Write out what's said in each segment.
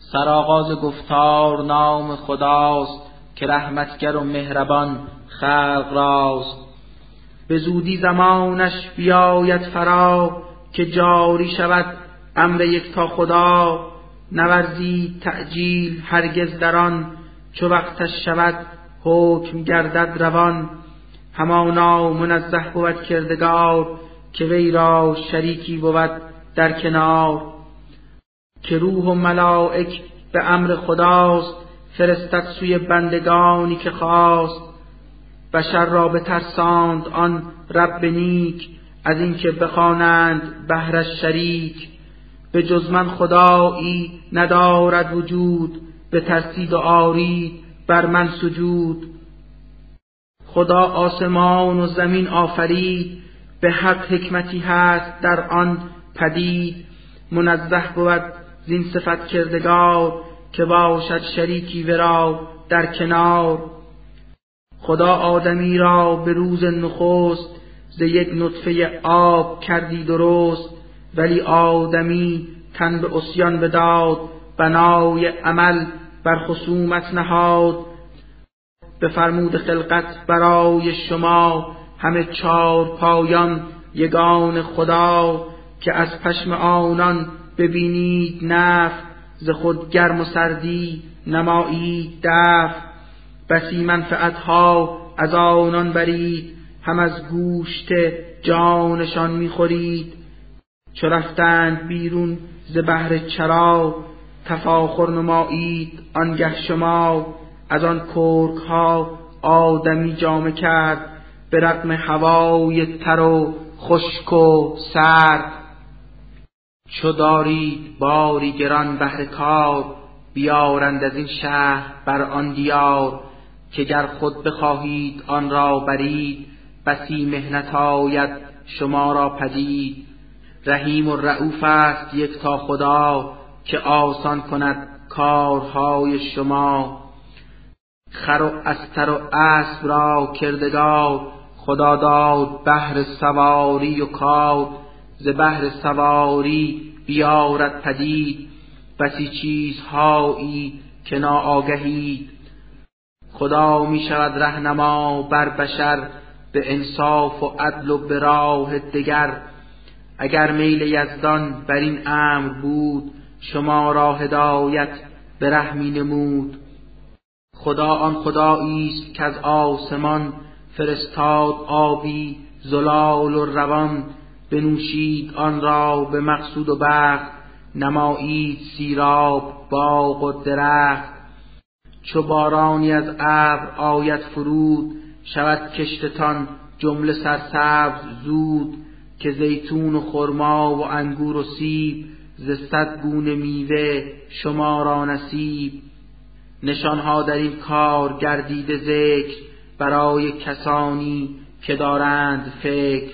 سرآغاز گفتار نام خداست، که رحمتگر و مهربان خلق راست. به زودی زمانش بیاید فرا، که جاری شود امر یکتا خدا. نورزید تعجیل هرگز در آن، چو وقتش شود حکم گردد روان. همانا منزه بود کردگار، که وی را شریکی بود در کنار. که روح و ملائک به امر خداست، فرستد سوی بندگانی که خواست. بشر را بترساند آن رب نیک، از این که بخوانند بهرش شریک. به جز من خدایی ندارد وجود، بترسید و آرید بر من سجود. خدا آسمان و زمین آفرید، به حق حکمتی هست در آن پدید. منزه بود زین صفت کردگار، که باشد شریکی ورا در کنار. خدا آدمی را به روز نخست، ز یک نطفه آب کردی درست. ولی آدمی تن به عصیان بداد، بنای عمل بر خصومت نهاد. بفرمود خلقت برای شما، همه چار پایان یگان خدا. که از پشم آنان ببینید نفت، ز خود گرم و سردی نمایید دفع. بسی منفعتها از آنان برید، هم از گوشت جانشان میخورید. چو رفتند بیرون ز بحر چرا، تفاخر نمایید آنگه شما. از آن کرک ها آدمی جامه کرد، به رغم هوای تر و خشک و سرد. چو دارید باری گران بهر کار، بیارند از این شهر بر آن دیار. که گر خود بخواهید آن را برید، بسی محنت آید شما را پدید. رحیم و رؤوف است یکتا خدا، که آسان کند کارهای شما. خر و استر و اسب را کردگار، خدا داد بهر سواری و کار. ز بهر سواری بیارد پدید، بسی چیزهایی که ناآگهید. خدا می شود رهنما بر بشر، به انصاف و عدل و به راه دگر. اگر میل یزدان بر این امر بود، شما را هدایت به ره می نمود. خدا آن خدایی است که از آسمان، فرستاد آبی زلال و روان. بنوشید آن را به مقصود و بخت، نمایید سیراب باغ و درخت. چو بارانی از ابر آید فرود، شود کشتتان جمله سرسبز زود. که زیتون و خرما و انگور و سیب، ز 100 گونه میوه شما را نصیب. نشانها در این کار گردیده ذکر، برای کسانی که دارند فکر.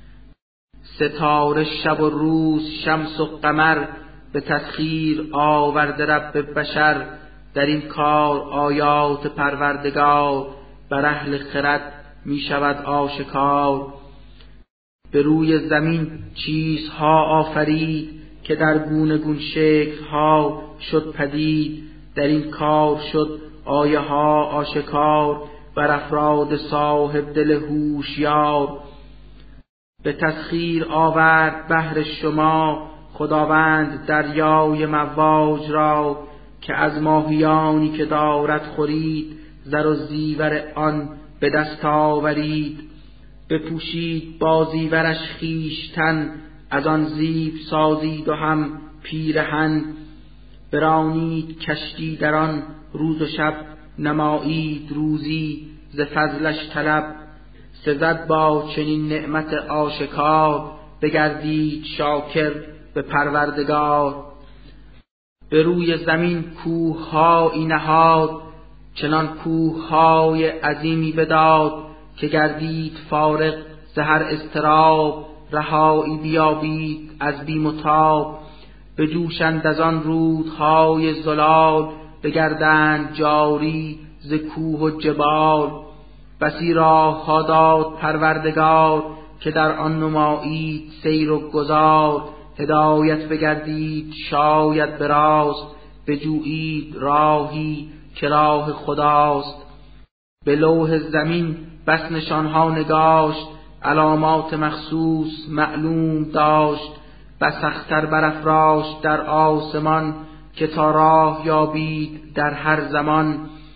ستاره شب و روز شمس و قمر، به تسخیر آورده رب بشر. در این کار آیات پروردگار، بر اهل خرد می شود آشکار. به روی زمین چیزها آفرید، که در گونه گون شکلها شد پدید. در این کار شد آیه ها آشکار، بر افراد صاحب دل هوشیار. به تسخیر آورد بهر شما خداوند دریای مواج را. که از ماهیانی که دارد خورید، زر و زیور آن به دست آورید. بپوشید با زیورش خویشتن، از آن زیب سازید و هم پیرهن. برانید کشتی در آن روز و شب، نمایید روزی ز فضلش طلب. سزد با چنین نعمت آشکار، بگردید شاکر به پروردگار. به روی زمین کوه‌هایی نهاد، چنان کوه‌های عظیمی بداد. که گردید فارغ ز هر اضطراب، رهایی بیابید از بیم و تاب. بجوشند از آن رودهای زلال، بگردند جاری ز کوه و جبال. بسی راه‌ها داد پروردگار، که در آن نمایید سیر و گذار. هدایت بگردید شاید به راست، بجویید راهی که راه خداست. به لوح زمین بس نشانها نگاشت، علامات مخصوص معلوم داشت. بس اختر برافراشت در آسمان، که تا راه یابید در هر زمان.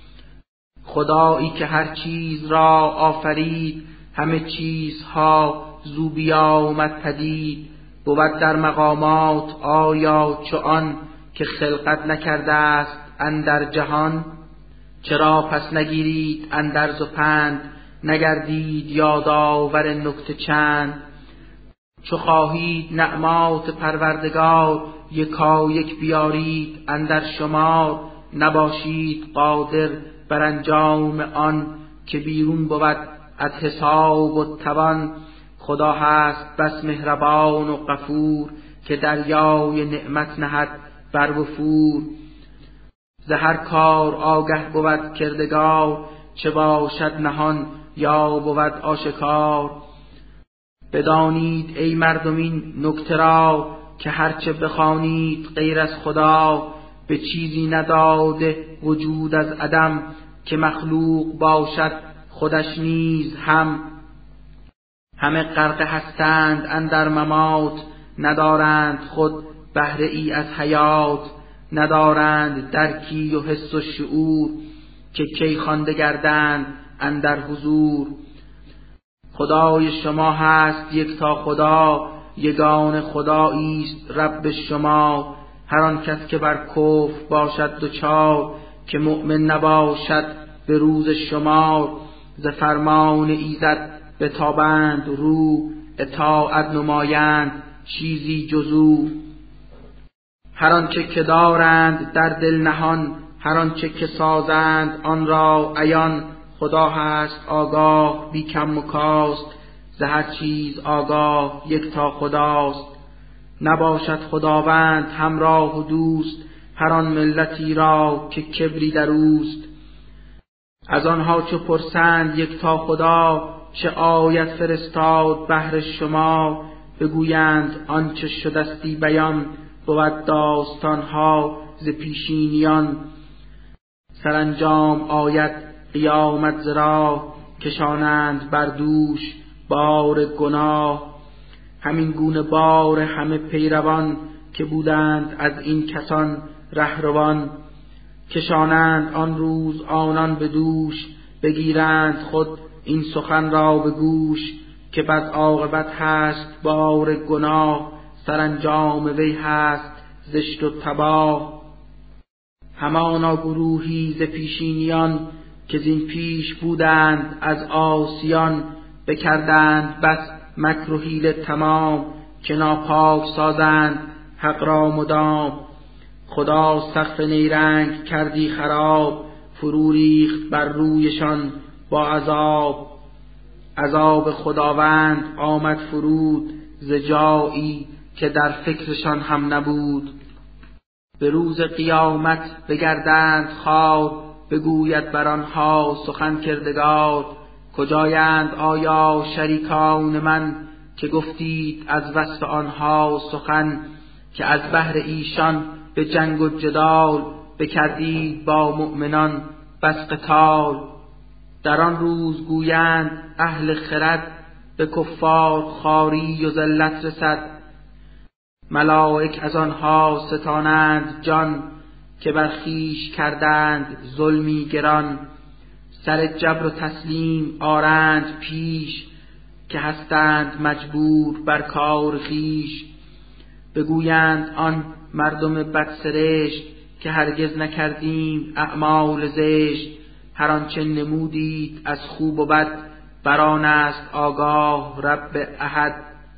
خدایی که هر چیز را آفرید، همه چیزها زو بیامد پدید. بود در مقامات آیا چو آن، که خلقت نکرده است اندر جهان. چرا پس نگیرید اندرز و پند، نگردید یادآور نکته چند. چو خواهید نعمات پروردگار، یکایک بیارید اندر شمار. نباشید قادر بر انجام آن، که بیرون بود از حساب و توان. خدا هست بس مهربان و غفور، که دریای نعمت نهد بر وفور. ز هر کار آگه بود کردگار، چه باشد نهان یا بود آشکار. بدانید ای مردم این نکته را، که هرچه بخوانید غیر از خدا، به چیزی نداده وجود از عدم. که مخلوق باشد خودش نیز هم. همه غرقه هستند اندر ممات، ندارند خود بهره ای از حیات. ندارند درکی و حس و شعور، که کی خوانده گردند اندر حضور. خدای شما هست یکتا خدا، یگانه خدایی است رب شما. هر آن کس که بر کفر باشد دچار، که مؤمن نباشد به روز شمار. ز فرمان ایزد بتابند رو، اطاعت نمایند چیزی جز او. هر آنچه که دارند در دل نهان، هر آنچه که سازند آن را عیان. خدا هست آگاه بی کم و کاست، ز هر چیز آگاه یکتا خداست. نباشد خداوند همراه و دوست، هر آن ملتی را که کبری در اوست. از آنها چو پرسند یکتا خدا، چه آیت فرستاد بهر شما. بگویند آنچه شدستی بیان، بود داستانها ز پیشینیان. سرانجام آید قیامت ز راه، کشانند بر دوش بار گناه. همین گونه بار همه پیروان، که بودند از این کسان رهروان. کشانند آن روز آنان به دوش، بگیرند خود این سخن را به گوش. که بد عاقبت هست بار گناه، سرانجام وی هست زشت و تباه. همانا گروهی ز پیشینیان، که زین پیش بودند از عاصیان. بکردند بس مکر و حیله تمام، که ناپاک سازند حق را مدام. خدا سقف نیرنگ کردی خراب، فرو ریخت بر رویشان با عذاب. عذاب خداوند آمد فرود، ز جایی که در فکرشان هم نبود. به روز قیامت بگردند خوار، بگوید بر آنها سخن کردگار. کجایند آیا شریکان من، که گفتید از وصف آنها سخن. که از بهر ایشان به جنگ و جدال، بکردید با مؤمنان بس قتال. در آن روز گویند اهل خرد، به کفار خواری و ذلت رسد. ملائک از آنها ستانند جان، که بر خویش کردند ظلمی گران. سر جبر و تسلیم آرند پیش، که هستند مجبور بر کار خویش. بگویند آن مردم بدسرشت، که هرگز نکردیم اعمال زشت. هر آنچه نمودید از خوب و بد، بر آن است آگاه رب احد.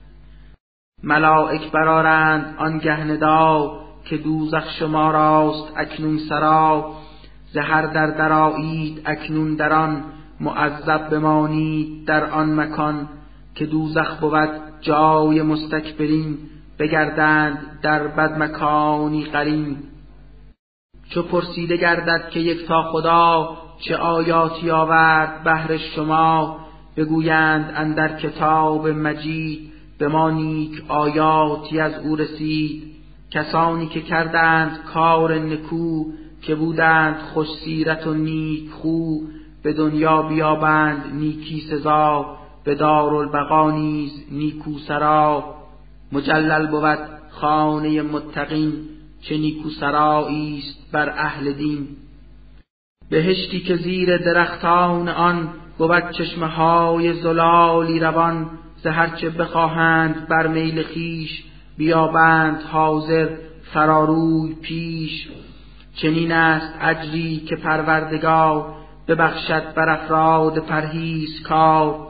ملائک برآرند آنگه ندا، که دوزخ شما راست اکنون سرا. ز هر در درآیید اکنون در آن، معذب بمانید در آن مکان. که دوزخ بود جای مستکبرین، بگردند در بد مکانی قرین. چو پرسیده گردد که یکتا خدا، چه آیاتی آورد بهر شما. بگویند اندر کتاب مجید، به ما نیک آیاتی از او رسید. کسانی که کردند کار نکو، که بودند خوش سیرت و نیک خو. به دنیا بیابند نیکی سزا، به دارالبقا نیز نیکو سرا. مجلل بود خانه متقین، چه نیکو سرایی است بر اهل دین. بهشتی که زیر درختان آن، بود چشمه های زلالی روان. ز هر چه بخواهند بر میل خویش، بیابند حاضر فراروی پیش. چنین است اجری که پروردگار، ببخشد بر افراد پرهیزکار.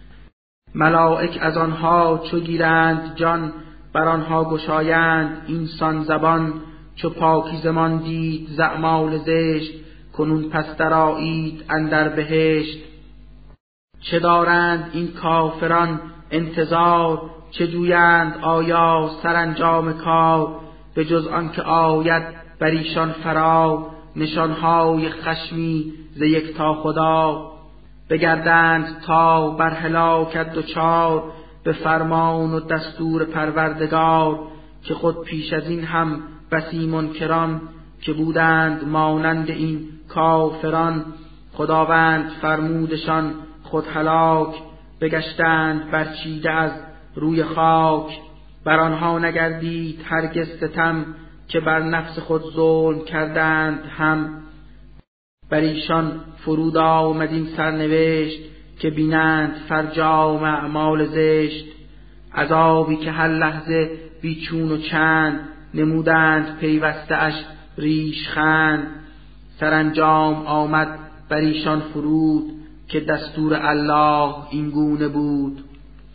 ملائک از آنها چو گیرند جان، بر آنها گشایند اینسان زبان. چو پاکیزه ماندید ز اعمال زشت، کنون پس درآیید اندر بهشت. چه دارند این کافران انتظار، چه جویند آیا سرانجام کار. به جز آن که آید بر ایشان فرا، نشانهای خشمی ز یکتا خدا. بگردند تا بر هلاکت دچار، به فرمان و دستور پروردگار. که خود پیش از این هم بسی منکران، که بودند مانند این کافران. خداوند فرمودشان خود هلاک، بگشتند برچیده از روی خاک. بر آنها نگردید هرگز ستم، که بر نفس خود ظلم کردند هم. بر ایشان فرود آمد این سرنوشت، که بینند فرجام اعمال زشت. عذابی که هر لحظه بیچون و چند، نمودند پیوسته اش ریشخند. سرانجام آمد بر ایشان فرود، که دستور الله این گونه بود.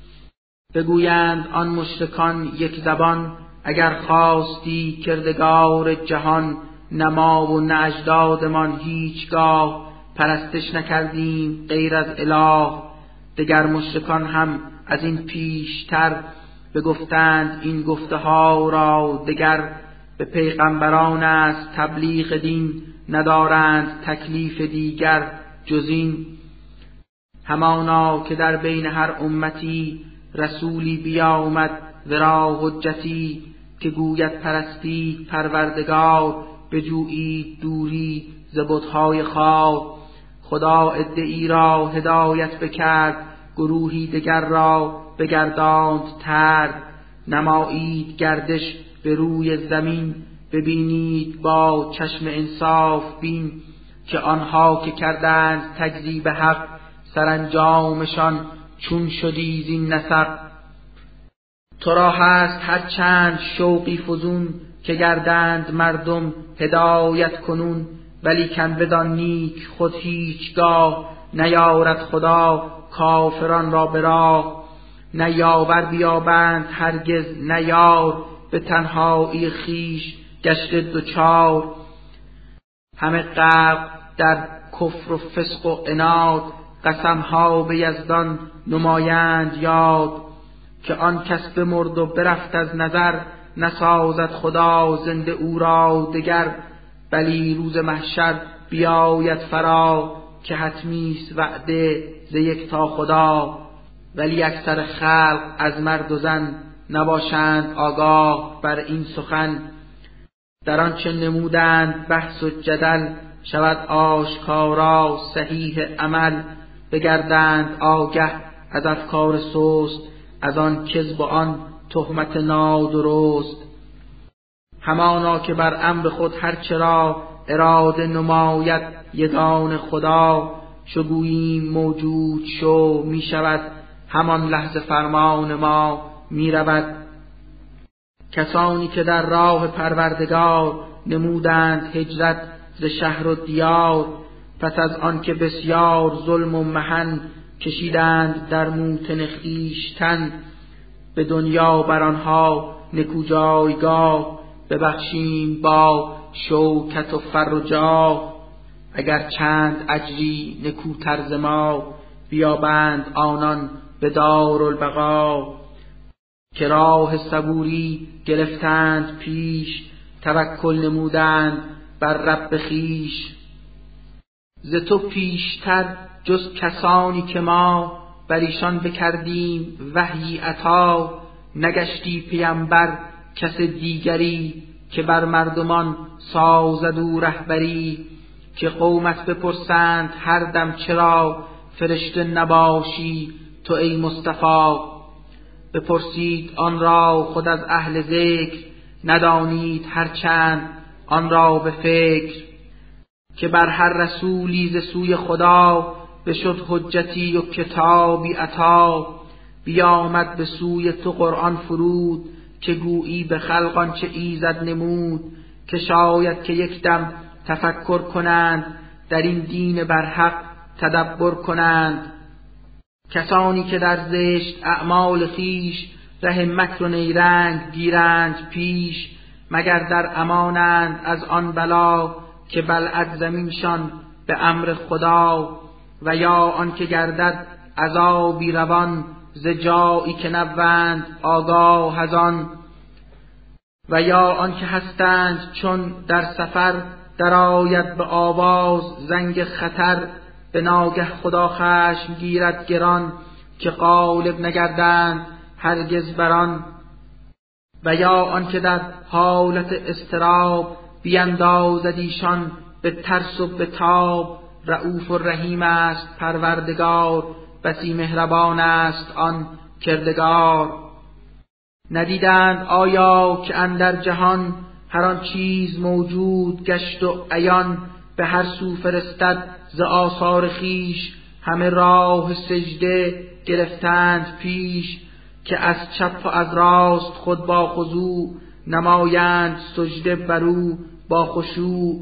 بگویند آن مشرکان یک زبان، اگر خواستی کردگار جهان. نه ما و نه اجدادمان هیچگاه، پرستش نکردیم غیر از اله. دگر مشرکان هم از این پیشتر، بگفتند این گفته ها را دگر. به پیغمبران است تبلیغ دین، ندارند تکلیف دیگر جز این. همانا که در بین هر امتی، رسولی بیامد ورا حجتی. که گوید پرستی پروردگار، بجویید دوری ز بت‌های خوار. خدا عده‌ای را هدایت بکرد، گروهی دگر را بگرداند ترد. نمایید گردش به روی زمین، ببینید با چشم انصاف بین. که آنها که کردند تکذیب حق، سرانجامشان چون شدی زین نسق. تو را هست هر چند شوقی فزون، که گردند مردم هدایت کنون. ولیکن بدان نیک خود هیچگاه، نیارد خدا کافران را به راه. نه یاور بیابند هرگز نه یار، به تنهایی خویش گشته دچار. همه غرق در کفر و فسق و عناد، قسمها به یزدان نمایند یاد. که آن کس بمرد و برفت از نظر، نسازد خدا زنده او را دگر. بلی روز محشر بیاید فرا، که حتمیست وعده ز یکتا خدا. ولی اکثر خلق از مرد و زن، نباشند آگاه بر این سخن. در آنچه نمودند بحث و جدل، شود آشکارا صحیح عمل. بگردند آگه از افکار سست، از آن کذب و آن تهمت نادرست. همانا که بر امر خود هرچرا، اراده نماید یگان خدا. چو گوییم موجود شو می شود، همان لحظه فرمان ما می رود. کسانی که در راه پروردگار، نمودند هجرت ز شهر و دیار. پس از آن که بسیار ظلم و محن، کشیدند در موطن خویشتن. به دنیا بر آنها نکو جایگاه، ببخشیم با شوکت و فر و جاه. اگر چند اجری نکوتر ز ما، بیابند آنان به دارالبقا. که راه صبوری گرفتند پیش، توکل نمودند بر رب خویش. ز تو پیشتر جز کسانی که ما، بر ایشان بکردیم وحی عطا. نگشتی پیمبر کس دیگری که بر مردمان سازد او رهبری. که قومت بپرسند هر دم چرا فرشته نباشی تو ای مصطفی. بپرسید آن را خود از اهل ذکر، ندانید هرچند آن را به فکر. که بر هر رسولی ز سوی خدا، بشد حجتی و کتابی عطا. بیامد به سوی تو قرآن فرود، که گویی به خلق آنچه ایزد نمود. که شاید که یک دم تفکر کنند، در این دین برحق تدبر کنند. کسانی که در زشت اعمال خویش، ره مکر و نیرنگ گیرند پیش. مگر در امانند از آن بلا، که بلعد زمینشان به امر خدا. و یا آن که گردد عذابی روان، ز جایی که نبوند آگاه از آن. و یا آن که هستند چون در سفر، درآید به آواز زنگ خطر. به ناگه خدا خشم گیرد گران، که غالب نگردند هرگز بران. و یا آن که در حالت اضطراب، بیندازد ایشان به ترس و به تاب. رؤوف و رحیم است پروردگار، بسی مهربان است آن کردگار. ندیدند آیا که اندر جهان، هر آن چیز موجود گشت و عیان. به هر سو فرستد ز آثار خویش، همه راه سجده گرفتند پیش. که از چپ و از راست خود با خضوع، نمایند سجده برو با خشوع.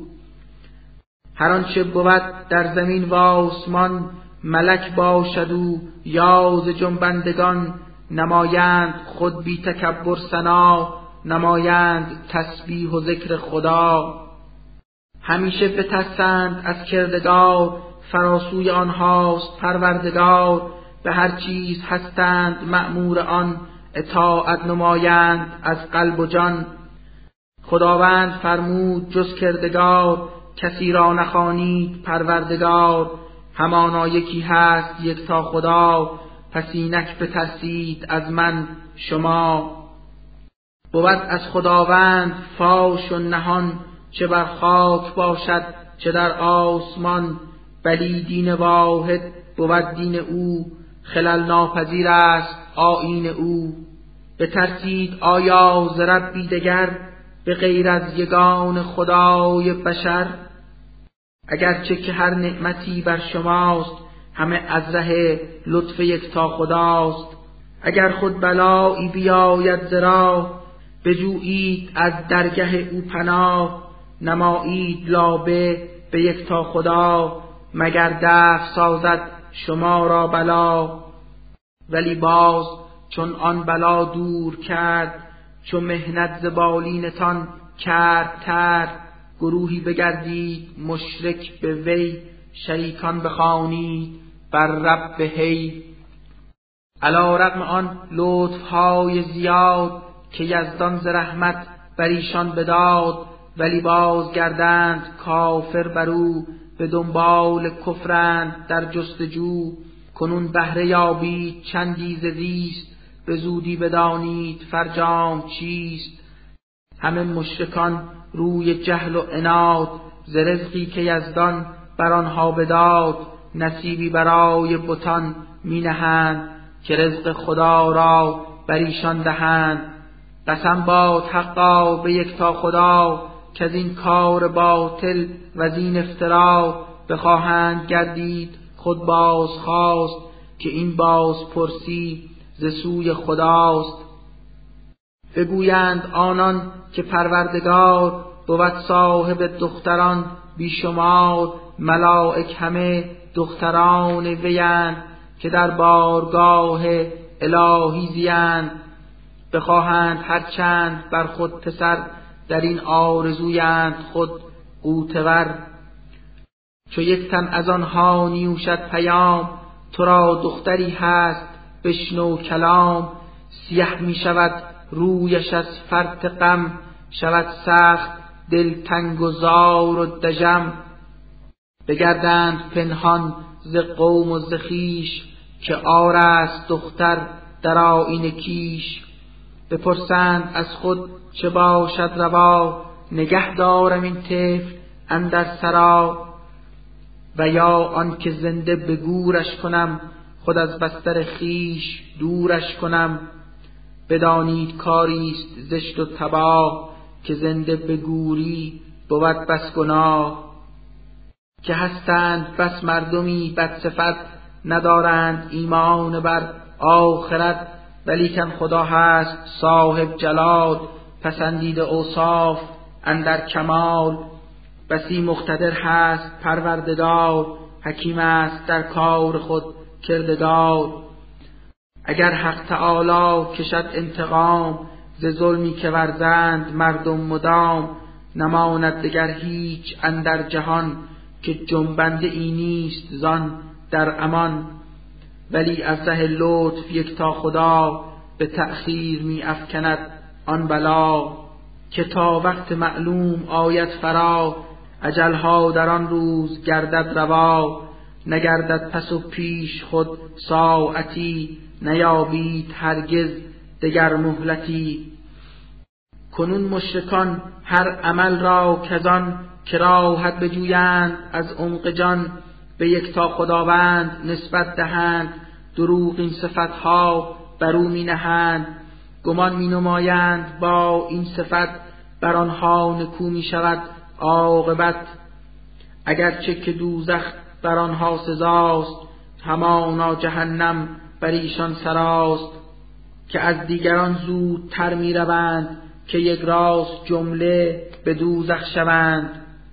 هر آنچه بود در زمین و آسمان، ملک باشد او یا ز جنبندگان. نمایند خود بی تکبر ثنا، نمایند تسبیح و ذکر خدا. همیشه بترسند از کردگار، فراسوی آنهاست پروردگار. به هر چیز هستند مأمور آن، اطاعت نمایند از قلب و جان. خداوند فرمود جز کردگار، کسی را نخوانید پروردگار. همانا یکی هست یکتا خدا، پس اینک بترسید از من شما. بود از خداوند فاش و نهان، چه بر خاک باشد چه در آسمان. بلی دین واحد بود دین او، خلل ناپذیر است آیین او. بترسید آیا ز ربی دگر، به غیر از یگان خدای بشر. اگرچه که هر نعمتی بر شماست، همه از ره لطف یکتا خداست. اگر خود بلایی بیاید ز راه، بجویید از درگه او پناه. نمایید لابه به یکتا خدا، مگر دفع سازد شما را بلا. ولی باز چون آن بلا دور کرد، چون محنت ز بالینتان کرد. گروهی بگردید مشرک به وی، شریکان بخوانید بر رب هی. علی رغم آن لطفهای زیاد، که یزدان ز رحمت بر ایشان بداد. ولی باز گردند کافر برو، به دنبال کفرند در جستجو. کنون بهره یابید چندی ز زیست، به زودی بدانید فرجام چیست. همه مشرکان روی جهل و عناد، ز رزقی که یزدان بر آنها بداد. نصیبی برای بتان می نهند، که رزق خدا را بر ایشان دهند. قسم باد حقا به یکتا خدا، که از این کار باطل و از این افترا. بخواهند گردید خود باز خواست، که این باز پرسی ز سوی خداست. بگویند آنان که پروردگار، بود صاحب دختران بیشمار. ملائک همه دختران ویند، که در بارگاه الهی زیند. بخواهند هرچند بر خود پسر، در این آرزویند خود غوطه‌ور. چو یک تن از آنها نیوشد پیام، تو را دختری هست بشنو کلام. سیه می شود رویش از فرط غم، شود سخت دلتنگ و زار و دژم. بگردند پنهان ز قوم و ز خویش، که عار است دختر در آیین کیش. بپرسند از خود چه باشد روا، نگه دارم این طفل اندر سرا. و یا آن که زنده به گورش کنم، خود از بستر خویش دورش کنم. بدانید کاریست زشت و تباه، که زنده به گوری بود بس گناه. که هستند بس مردمی بدصفت، ندارند ایمان بر آخرت. ولیکن خدا هست صاحب جلال، پسندیده اوصاف اندر کمال. بسی مقتدر هست پروردگار، حکیم است در کار خود کردگار. اگر حق تعالی کشد انتقام، ز ظلمی که ورزند مردم مدام. نماند دگر هیچ اندر جهان، که جنبنده ای نیست زان در امان. ولی از ره لطف یکتا خدا، به تأخیر می افکند آن بلا. که تا وقت معلوم آید فرا، اجلها در آن روز گردد روا. نگردد پس و پیش خود ساعتی، نیابید هرگز دگر مهلتی. کنون مشرکان هر عمل را کزان، کراهت بجویند از عمق جان. به یکتا خداوند نسبت دهند، دروغ این صفتها برو می نهند. گمان می نمایند با این صفت، بر آنها نکو می شود عاقبت. اگرچه که دوزخ بر آنها سزاست، همانا جهنم بر ایشان سراست. که از دیگران زودتر می روند، که یک راست جمله به دوزخ شوند.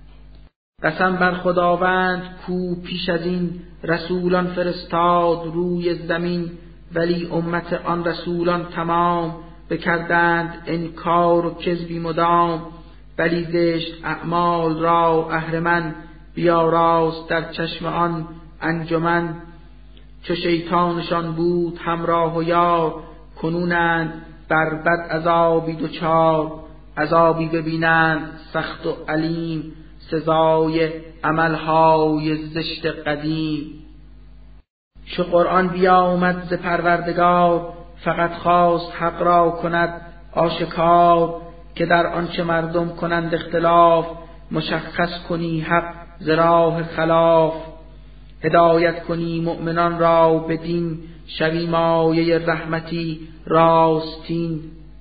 قسم بر خداوند کو پیش از این، رسولان فرستاد روی زمین. ولی امت آن رسولان تمام، بکردند انکار و کذبی مدام. ولی زشت اعمال را اهرمن، بیاراست در چشم آن انجمن. چو شیطانشان بود همراه و یار، کنونند بر بد عذابی دچار. عذابی ببینند سخت و علیم، سزای عملهای زشت قدیم. چو قرآن بیامد ز پروردگار، فقط خواست حق را کند آشکار. که در آنچه مردم کنند اختلاف، مشخص کنی حق ز راه خلاف. هدایت کنی مؤمنان را به دین، شوی مایه رحمتی راستین.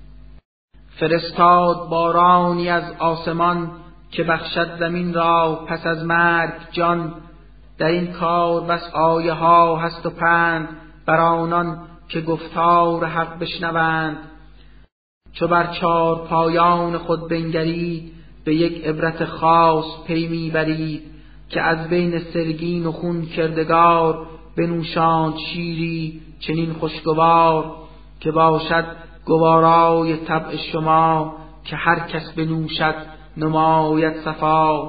فرستاد بارانی از آسمان، که بخشد زمین را پس از مرگ جان. در این کار بس آیه ها هست و پند، بر آنان که گفتار حق بشنوند. چو بر چار پایان خود بنگرید، به یک عبرت خاص پی می برید. که از بین سرگین و خون کردگار، بنوشاند شیری چنین خوشگوار. که باشد گوارای طبع شما، که هر کس بنوشد نماید صفا.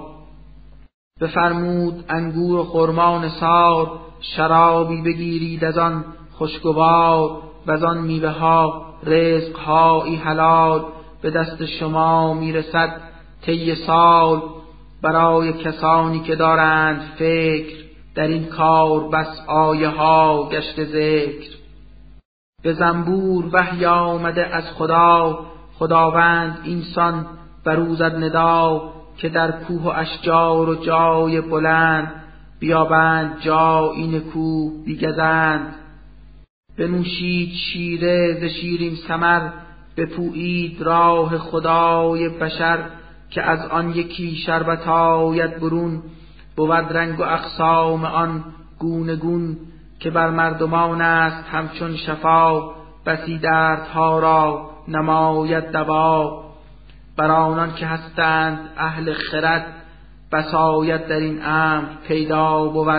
بفرمود انگور و خرما نثار، شرابی بگیرید از آن خوشگوار. وز آن میوه ها رزقهایی حلال، به دست شما میرسد طی سال. برای کسانی که دارند فکر، در این کار بس آیه ها گشت ذکر. به زنبور وحی آمده از خدا، خداوند اینسان برو زد ندا. که در کوه و اشجار و جای بلند، بیابند جایی نکو بیگزند. بنوشید شیره ز شیرین ثمر، بپویید راه خدای بشر. که از آن یکی شربت آید برون، بود رنگ و اقسام آن گونه گون. که بر مردمان است همچون شفا، بسی دردها را نماید دوا. بر آنان که هستند اهل خرد، بسایت در این امر پیدا بود.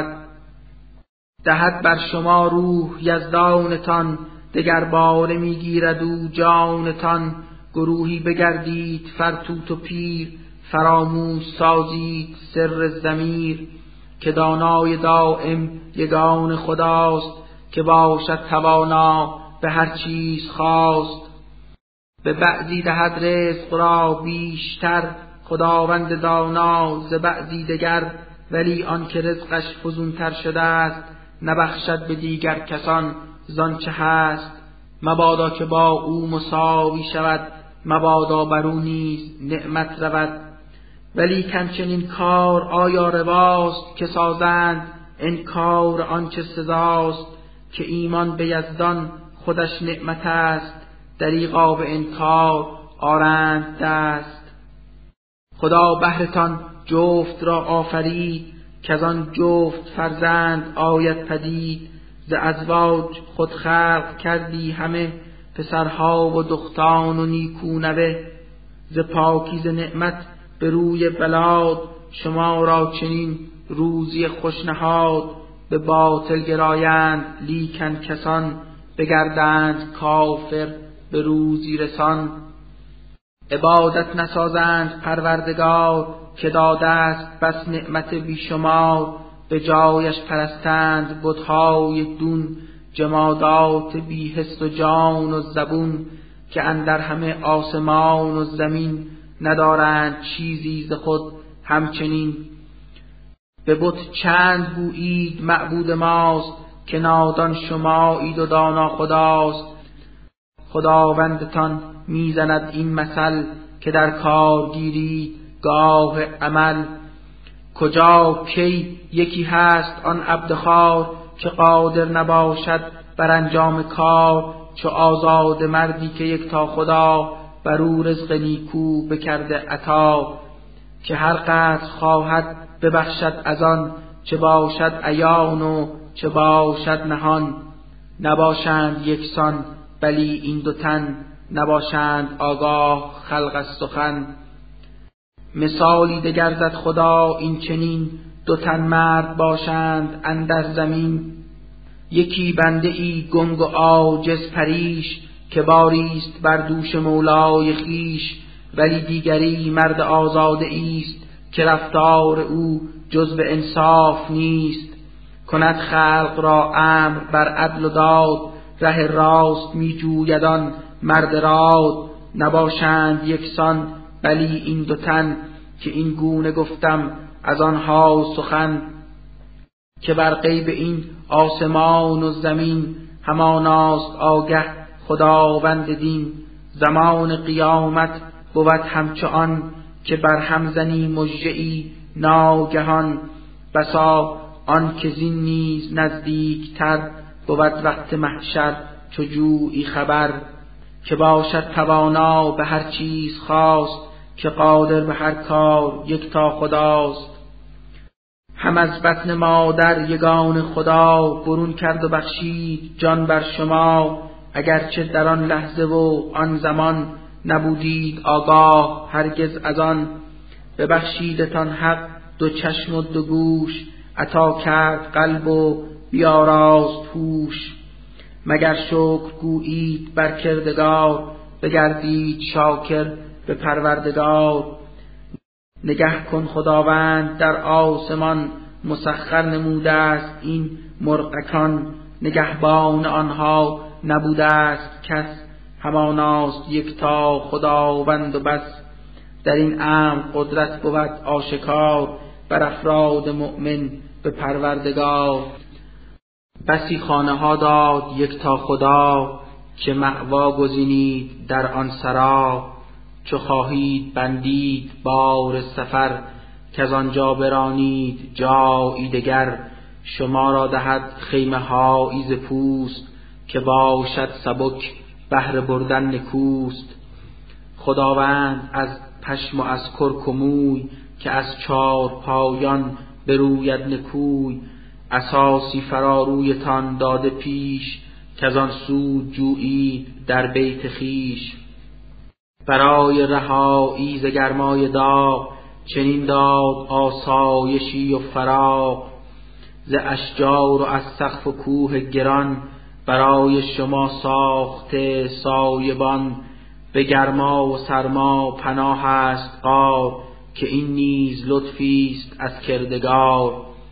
دهد بر شما روح یزدانتان، دگر باره میگیرد او جانتان. گروهی بگردید فرتوت و پیر، فراموش سازید سر ضمیر. که دانای دائم یگان خداست، که باشد توانا به هر چیز خواست. به بعضی دهد رزق را بیشتر، خداوند دانا ز بعضی دگر. ولی آن که رزقش فزونتر شده است، نبخشد به دیگر کسان زان چه هست. مبادا که با او مساوی شود، مبادا بر او نیز نعمت رود. ولیکن چنین کار آیا رواست، که سازند انکار آنچه سزاست. که ایمان به یزدان خودش نعمت است، دریغا به انکار آرند دست. خدا بهرتان جفت را آفرید، که از آن جفت فرزند آید پدید. ز ازواج خود خلق کردی همه، پسرها و دختان و نیکونوه. ز پاکیزه نعمت به روی بلاد، شما را چنین روزی خوش نهاد. به باطل گرایند لیکن کسان، بگردند کافر به روزی رسان. عبادت نسازند پروردگار، که داده است بس نعمت بیشمار. به جایش پرستند بت‌های دون، جمادات بی حس و جان و زبون. که اندر همه آسمان و زمین، ندارند چیزی ز خود همچنین. به بت چند گویید معبود ماست، که نادان شمایید و دانا خداست. خداوندتان میزند این مثل، که در کار گیرید گاه عمل. کجا کی یکی هست آن عبدخوار، که قادر نباشد بر انجام کار. چو آزاد مردی که یکتا خدا، بر او رزق نیکو بکرده عطا. که هر قدر خواهد ببخشد از آن، چه باشد عیان و چه باشد نهان. نباشند یکسان بلی این دو تن، نباشند آگاه خلق از سخن. مثالی دگر زد خدا این چنین، دو تن مرد باشند اندر زمین. یکی بنده ای گنگ و عاجز پریش، که باریست بر دوش مولای خویش. ولی دیگری مرد آزاده ایست، که رفتار او جز به انصاف نیست. کند خلق را امر بر عدل و داد، ره راست می جوید آن مرد راد. نباشند یکسان بلی این دو تن، که این گونه گفتم از آنها سخن. که بر غیب این آسمان و زمین، هماناست آگه خداوند دین. زمان قیامت بود همچو آن، که بر هم زنی مژه‌ای ناگهان. بسا آن که زین نیز نزدیکتر، بود وقت محشر چو جویی خبر. که باشد توانا به هر چیز خواست، که قادر به هر کار یکتا خداست. هم از بطن مادر یگان خدا، برون کرد و بخشید جان بر شما. اگرچه در آن لحظه و آن زمان، نبودید آگاه هرگز از آن. ببخشیدتان حق دو چشم و دو گوش، عطا کرد قلب و بیاراست هوش. مگر شکر گویید بر کردگار، بگردید شاکر به پروردگار. نگه کن خداوند در آسمان، مسخر نموده است این مرغکان. نگهبان آنها نبوده است کس، هماناست یکتا خداوند و بس. در این امر قدرت بود آشکار، بر افراد مؤمن به پروردگار. بسی خانه ها داد یکتا خدا، که مأوا گزینید در آن سرا. چو خواهید بندید بار سفر، که از آنجا برانید جایی دگر. شما را دهد خیمه هایی ز پوست، که باشد سبک بهر بردن نکوست. خداوند از پشم و از کرک و موی، که از چار پایان بروید نکوی. اساسی فرارویتان داده پیش، که از آن سود جویید در بیت خویش. برای رهایی ز گرمای داغ، چنین داد آسایشی و فراغ. ز اشجار و از سقف و کوه گران، برای شما ساخته سایبان. به گرما و سرما پناه است غار، که این نیز لطفی است از کردگار.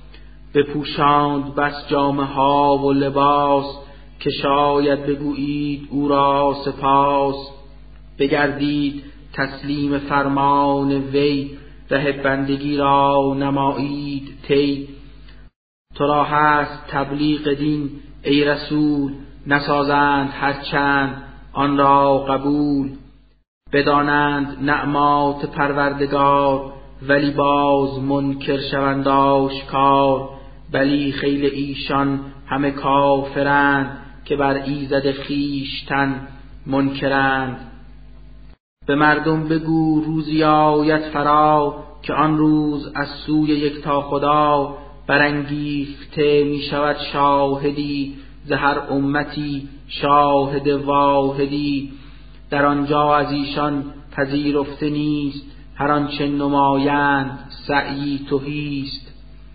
بپوشاند بس جامه ها و لباس، که شاید بگویید او را سپاس. بگردید تسلیم فرمان وی، ره بندگی را نمایید طی. تو را هست تبلیغ دین ای رسول، نسازند هرچند آن را قبول. بدانند نعمات پروردگار، ولی باز منکر شوند آشکار. بلی خیل ایشان همه کافرند، که بر ایزد خویشتن منکرند. به مردم بگو روزی آید فرا، که آن روز از سوی یکتا خدا برانگیخته می شود شاهدی، ز هر امتی شاهد واحدی. در آنجا از ایشان پذیرفته نیست، هر آنچه نمایند سعی تهیست.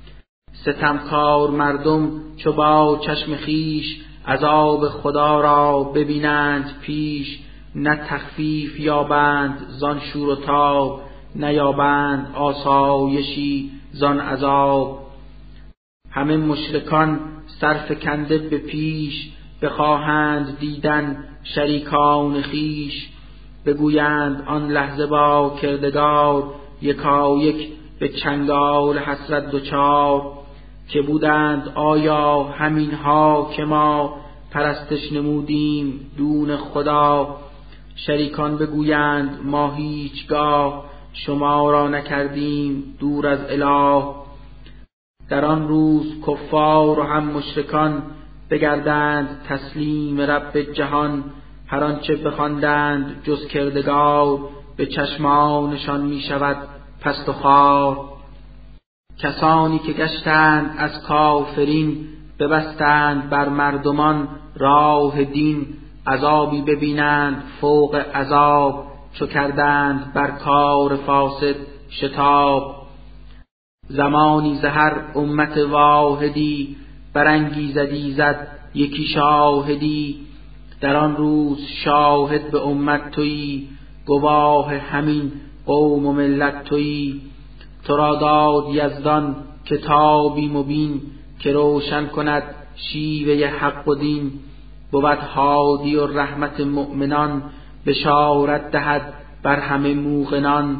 ستمکار مردم چو با چشم خویش، عذاب خدا را ببینند پیش. نه تخفیف یابند زان شور و تاب، نیابند آسایشی زان عذاب. همه مشرکان سرفکنده به پیش، بخواهند دیدن شریکان خویش. بگویند آن لحظه با کردگار، یکایک به چنگال حسرت دچار. که بودند آیا همینها که ما، پرستش نمودیم دون خدا. شریکان بگویند ما هیچگاه، شما را نکردیم دور از اله. در آن روز کفار و هم مشرکان، بگردند تسلیم رب جهان. هر آنچه بخواندند جز کردگار، به چشمانشان می شود پست و خوار. کسانی که گشتند از کافرین، ببستند بر مردمان راه دین. عذابی ببینند فوق عذاب، چو کردند بر کار فاسد شتاب. زمانی ز هر امت واحدی، برانگیزد ایزد یکی شاهدی. در آن روز شاهد به امت تویی، گواه همین قوم و ملت تویی. تو را داد یزدان کتابی مبین، که روشن کند شیوه حق و دین. بود هادی و رحمت مؤمنان، بشارت دهد بر همه موقنان.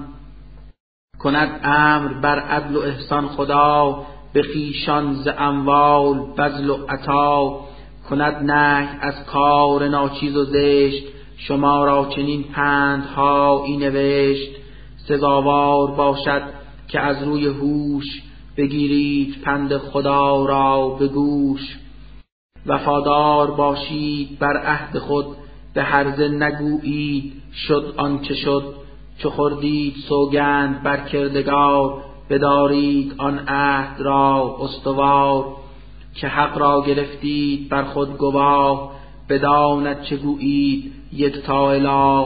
کند امر بر عدل و احسان خدا، به خویشان ز اموال بذل و عطا. کند نهی از کار ناچیز و زشت، شما را چنین پندهایی نوشت. سزاوار باشد که از روی هوش، بگیرید پند خدا را به گوش. وفادار باشید بر عهد خود، به هرزه نگویید شد آنچه شد. چو خوردید سوگند بر کردگار، بدارید آن عهد را استوار. که حق را گرفتید بر خود گواه، بداند چه گویید یکتا اله.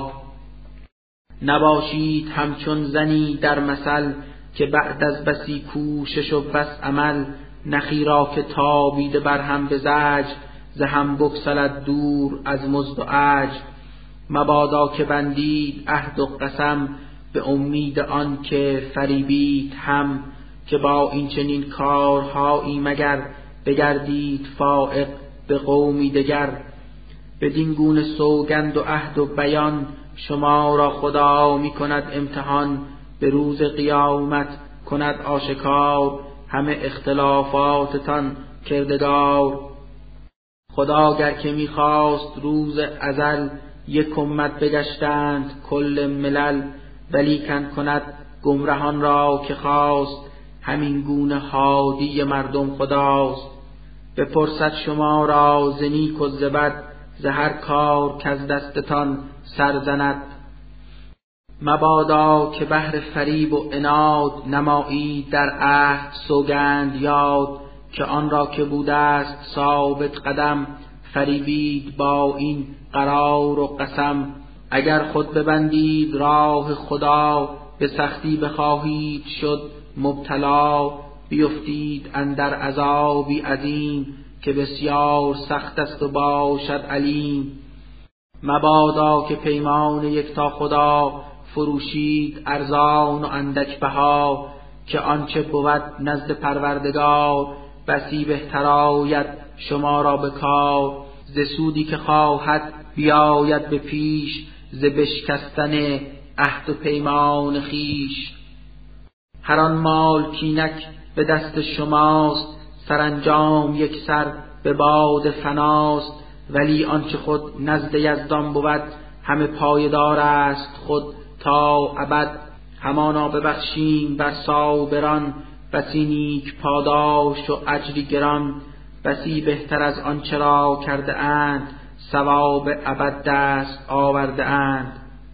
نباشید همچون زنی در مثل، که بعد از بسی کوشش و بس عمل. نخی را که تابیده بر هم به زجر، ز هم بگسلد دور از مزد و اجر. مبادا که بندید عهد و قسم، به امید آن که فریبید هم. که با این چنین کارهایی مگر، بگردید فائق به قومی دگر. بدین گونه سوگند و عهد و بیان، شما را خدا می کند امتحان. به روز قیامت کند آشکار، همه اختلافاتتان کردگار. خدا گر که می خواست روز ازل، یک امت بگشتند کل ملل. ولیکن کند گمرهان را که خواست، همین گونه هادی مردم خداست. بپرسد شما را ز نیک و ز بد، ز هر کار کز دستتان سر زند. مبادا که بهر فریب و عناد، نمایید در عهد سوگند یاد. که آن را که بوده است ثابت قدم، فریبید با این قرار و قسم. اگر خود ببندید راه خدا، به سختی بخواهید شد مبتلا. بیفتید اندر عذابی عظیم، که بسیار سخت است و باشد علیم. مبادا که پیمان یکتا خدا، فروشید ارزان و اندک بها. که آنچه بود نزد پروردگار، بسی بهتر آید شما را به کار. ز سودی که خواهد بیاید به پیش، ز بشکستن عهد و پیمان خویش. هر آن مال کینک به دست شماست، سرانجام یک سر به باد فناست. ولی آنچه خود نزد یزدان بود همه پایدار است خود تا ابد. همانا ببخشیم بر صابران بسی نیک پاداش و اجری گران. بسی بهتر از آنچه را کرده اند ثواب ابد دست آورده اند.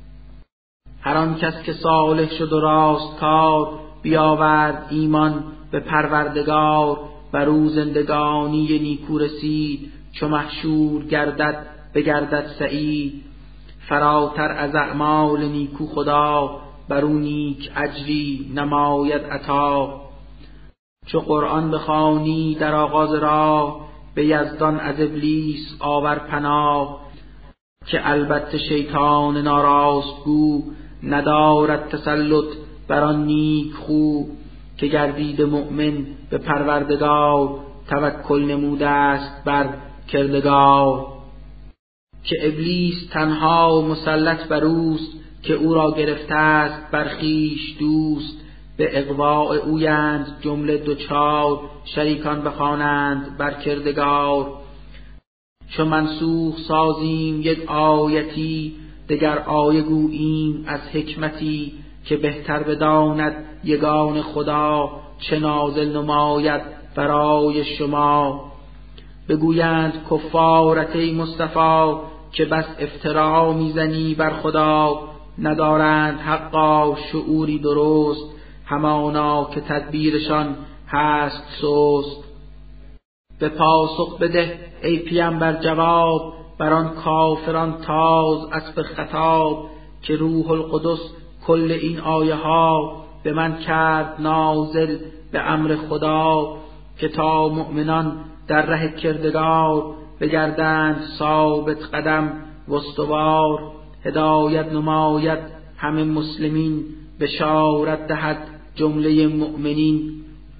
هر آن کس که صالح شد و راست کار بیاورد ایمان به پروردگار. بر او زندگانی نیکو رسید چو محشور گردد بگردد سعید. فراتر از اعمال نیکو خدا بر او نیک اجری نماید عطا. چو قرآن بخوانی در آغاز راه به یزدان از ابلیس آور پناه. که البته شیطان ناراستگو ندارد تسلط بر آن نیک خو. که گردیده مؤمن به پروردگار توکل نموده است بر کردگار. که ابلیس تنها مسلط بر اوست که او را گرفته است بر خویش دوست. به اغواء اویند جمله دوچار شریکان بخوانند بر کردگار. چو منسوخ سازیم یک آیتی دگر آیه گوییم از حکمتی. که بهتر بداند یگان خدا چه نازل نماید برای شما. بگویند کفارت ای مصطفی که بس افترا میزنی بر خدا. ندارند حقا شعوری درست همانا که تدبیرشان هست سست. به پاسخ بده ای پیامبر جواب بر آن کافران تاز اسب خطاب. که روح القدس کل این آیه ها به من کرد نازل به امر خدا. که تا مؤمنان در ره کردگار بگردند ثابت قدم و استوار. هدایت نماید همه مسلمین بشارت دهد جمله مؤمنین.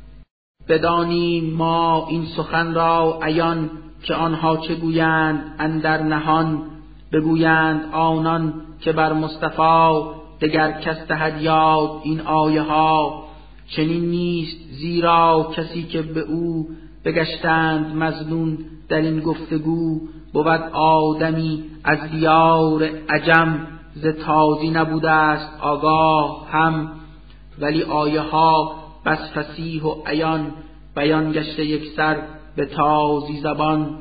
بدانیم ما این سخن را عیان که آنها چه گویند اندر نهان. بگویند آنان که بر مصطفی دگر کس دهد یاد این آیه ها. چنین نیست زیرا کسی که به او بگشتند مظنون در این گفتگو. بود آدمی از دیار عجم ز تازی نبوده است آگاه هم. ولی آیه ها بس فصیح و عیان بیان گشته یکسر به تازی زبان.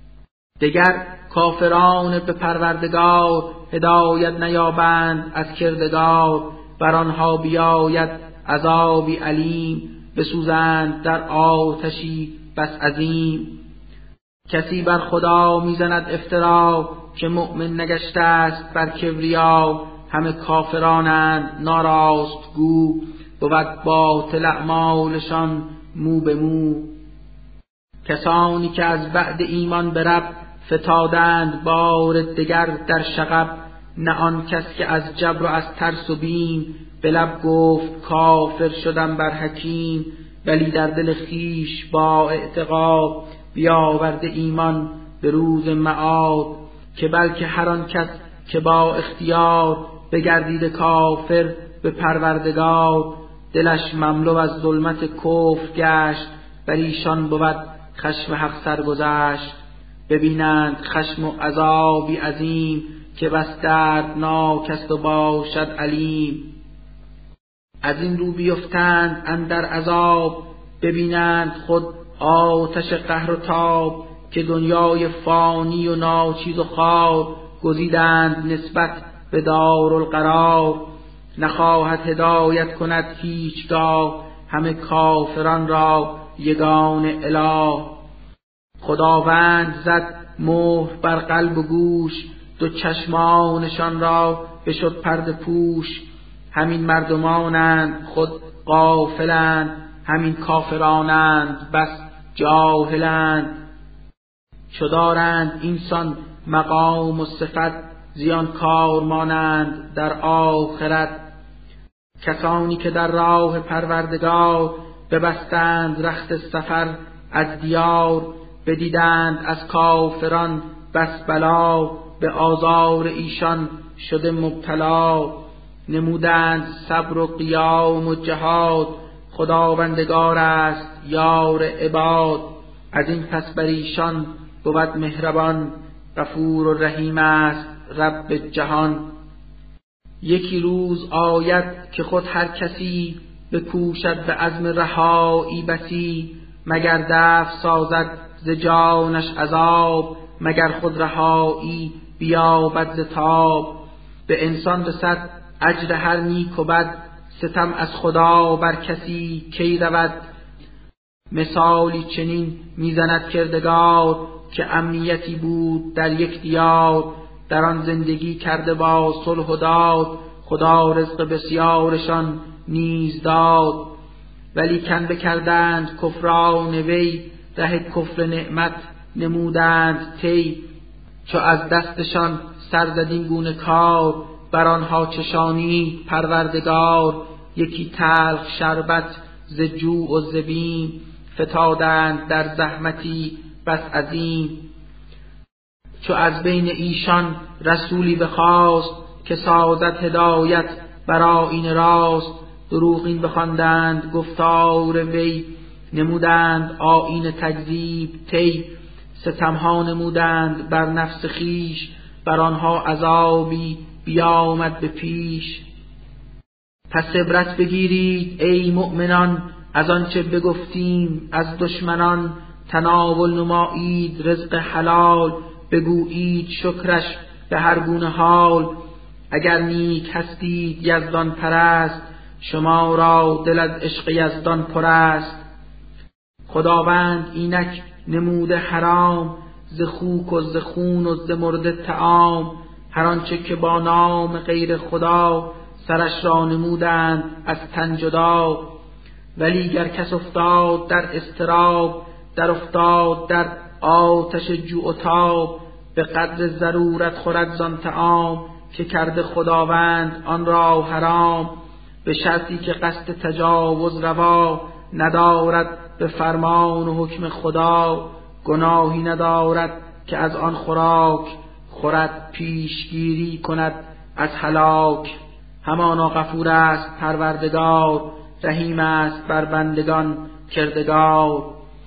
دگر کافران به پروردگار هدایت نیابند از کردگار. بر آنها بیاید عذابی علیم بسوزند در آتشی بس عظیم. کسی بر خدا میزند افترا که مؤمن نگشته است بر کبریا. همه کافرانند ناراست گو بود باطل اعمالشان مو به مو. کسانی که از بعد ایمان به رب فتادند بار دگر در شغب. نه آن کس که از جبر و از ترس و بیم به لب گفت کافر شدم بر حکیم. ولی در دل خیش با اعتقاد بیاورده ایمان به روز معاد. که بلکه هر آن کس که با اختیار بگردیده کافر به پروردگار. دلش مملو از ظلمت کفر گشت بر ایشان بود خشم حق سرگذشت. ببینند خشم و عذابی عظیم که بس دردناک است و باشد علیم. از این رو بیفتند اندر عذاب ببینند خود آتش قهر و تاب. که دنیای فانی و ناچیز و خوار گزیدند نسبت به دارالقرار. نخواهد هدایت کند هیچگاه همه کافران را یگان اله. خداوند زد مهر بر قلب و گوش دو چشمانشان را بشد پرده پوش. همین مردمانند خود غافلند همین کافرانند بس جاهلند. چو دارند اینسان مقام و صفت زیان کار مانند در آخرت. کسانی که در راه پروردگار ببستند رخت سفر از دیار. بدیدند از کافران بس بلا به آزار ایشان شده مبتلا. نمودند صبر و قیام و جهاد خداوندگار است یار عباد. از این پس بر ایشان بود مهربان غفور و رحیم است رب جهان. یکی روز آید که خود هر کسی بکوشد به عزم رهایی بسی، مگر دفع سازد ز جانش عذاب، مگر خود رهایی بیابد ز تاب. به انسان رسد اجر هر نیک و بد، ستم از خدا بر کسی کی رود. مثالی چنین میزند کردگار، که امنیتی بود در یک دیار، در آن زندگی کرده با صلح و داد، خدا رزق بسیارشان نیز داد. ولیکن بکردند کفران وی، ره کفر نعمت نمودند طی. چو از دستشان سر زد این گونه کار، بر آنها چشانی پروردگار. یکی تلخ شربت ز جوع و ز بیم، فتادند در زحمتی بس عظیم. چو از بین ایشان رسولی بخواست، که سازد هدایت بر آیین راست. دروغین بخواندند گفتار وی، نمودند آیین تکذیب طی. ستمها نمودند بر نفس خویش، بر آنها عذابی بیامد به پیش. پس عبرت بگیرید ای مؤمنان، از آنچه بگفتیم از دشمنان. تناول نمایید رزق حلال، بگویید شکرش به هر گونه حال. اگر نیک هستید یزدان پرست، شما را دل از عشق یزدان پر است. خداوند اینک نموده حرام، ز خوک و ز خون و ز مرده طعام. هر آنچه که با نام غیر خدا، سرش را نمودند از تن جدا. ولی گر کس افتاد در اضطراب، در افتاد در آتش جوع و تاب. به قدر ضرورت خورد زان طعام، که کرده خداوند آن را حرام. به شرطی که قصد تجاوز روا، ندارد به فرمان و حکم خدا. گناهی ندارد که از آن خوراک، خورد پیشگیری کند از هلاک. همانا غفور است پروردگار، رحیم است بر بندگان کردگار.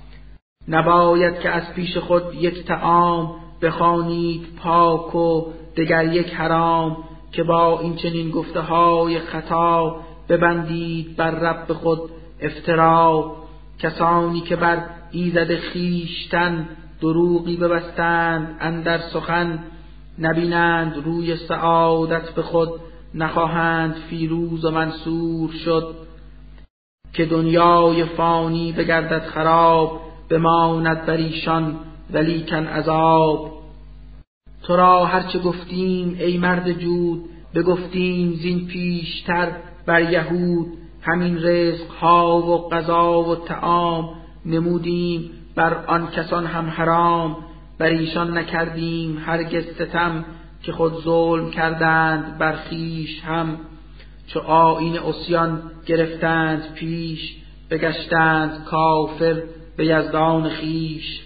نباید که از پیش خود یک طعام، بخوانید پاک و دگر یک حرام. که با این چنین گفته های خطا، ببندید بر رب خود افترا. کسانی که بر ایزد خویشتن، دروغی ببستند اندر سخن. نبینند روی سعادت به خود، نخواهند فیروز و منصور شد. که دنیای فانی بگردد خراب، بماند بر ایشان ولیکن عذاب. تو را هرچه گفتیم ای مرد جود، بگفتیم زین پیشتر بر یهود. همین رزقها و غذا و طعام، نمودیم بر آن کسان هم حرام. بر ایشان نکردیم هرگز ستم، که خود ظلم کردند بر خویش هم. چو آیین عصیان گرفتند پیش، بگشتند کافر به یزدان خویش.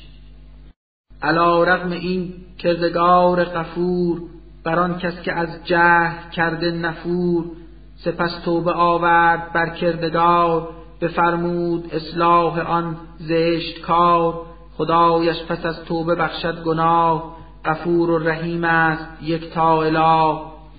علی رغم این کردگار غفور، بر آن کس که از جهل کرده نفور. سپس توبه آورد بر کردگار، بفرمود اصلاح آن زشت کار. خدایش پس از توبه بخشد گناه، غفور و رحیم است یکتا اله.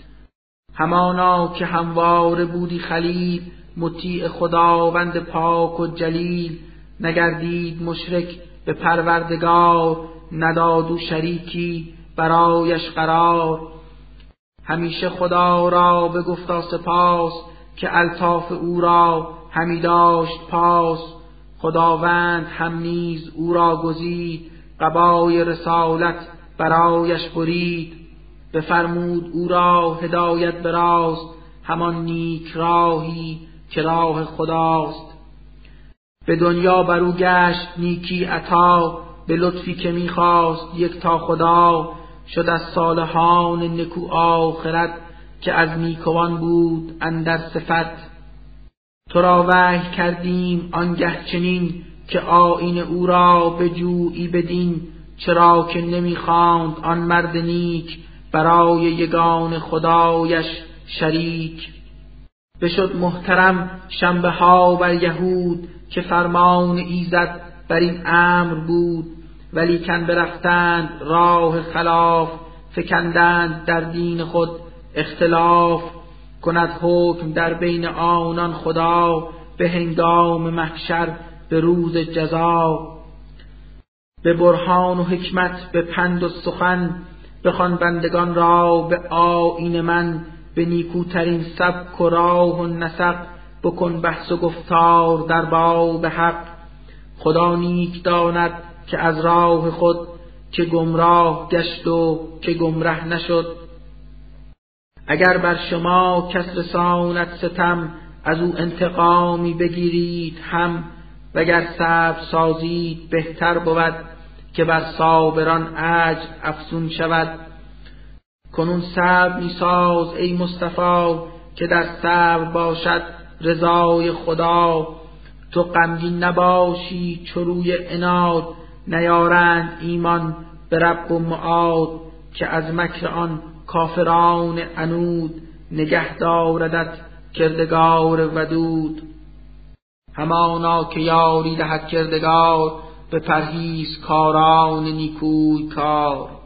همانا که همواره بودی خلیل، مطیع خداوند پاک و جلیل. نگردید مشرک به پروردگار، نداد او شریکی برایش قرار. همیشه خدا را بگفتا سپاس، که الطاف او را همی داشت پاس. خداوند هم نیز او را گزید، قبای رسالت برایش برید. بفرمود او را هدایت به راست، همان نیک راهی که راه خداست. به دنیا بر او گشت نیکی عطا، به لطفی که میخواست یکتا خدا. شد از صالحان نکو آخرت، که از نیکوان بود اندر صفت. تو را وحی کردیم آنگه چنین، که آیین او را بجویی بدین. چرا که نمیخواند آن مرد نیک، برای یگان خدایش شریک. بشد محترم شنبه ها بر یهود، که فرمان ایزد بر این امر بود. ولیکن برفتند راه خلاف، فکندند در دین خود اختلاف. کند حکم در بین آنان خدا، به هنگام محشر به روز جزا. به برهان و حکمت به پند و سخن، بخوان بندگان را به آیین من. به نیکوترین سبک و راه و نسق، بکن بحث و گفتار در باب حق. خدا نیک داند که از راه خود، که گمراه گشت و که گمره نشد. اگر بر شما کس رساند ستم، از او انتقامی بگیرید هم. وگر صبر سازید بهتر بود، که بر صابران اجر افزون شود. کنون صبر می ساز ای مصطفی، که در صبر باشد رضای خدا. تو غمگین نباشی چو روی عناد، نیارند ایمان به رب و معاد. که از مکر آن کافران عنود، نگه داردت کردگار ودود. همانا که یاری دهد کردگار، به پرهیزکاران نیکوی کار.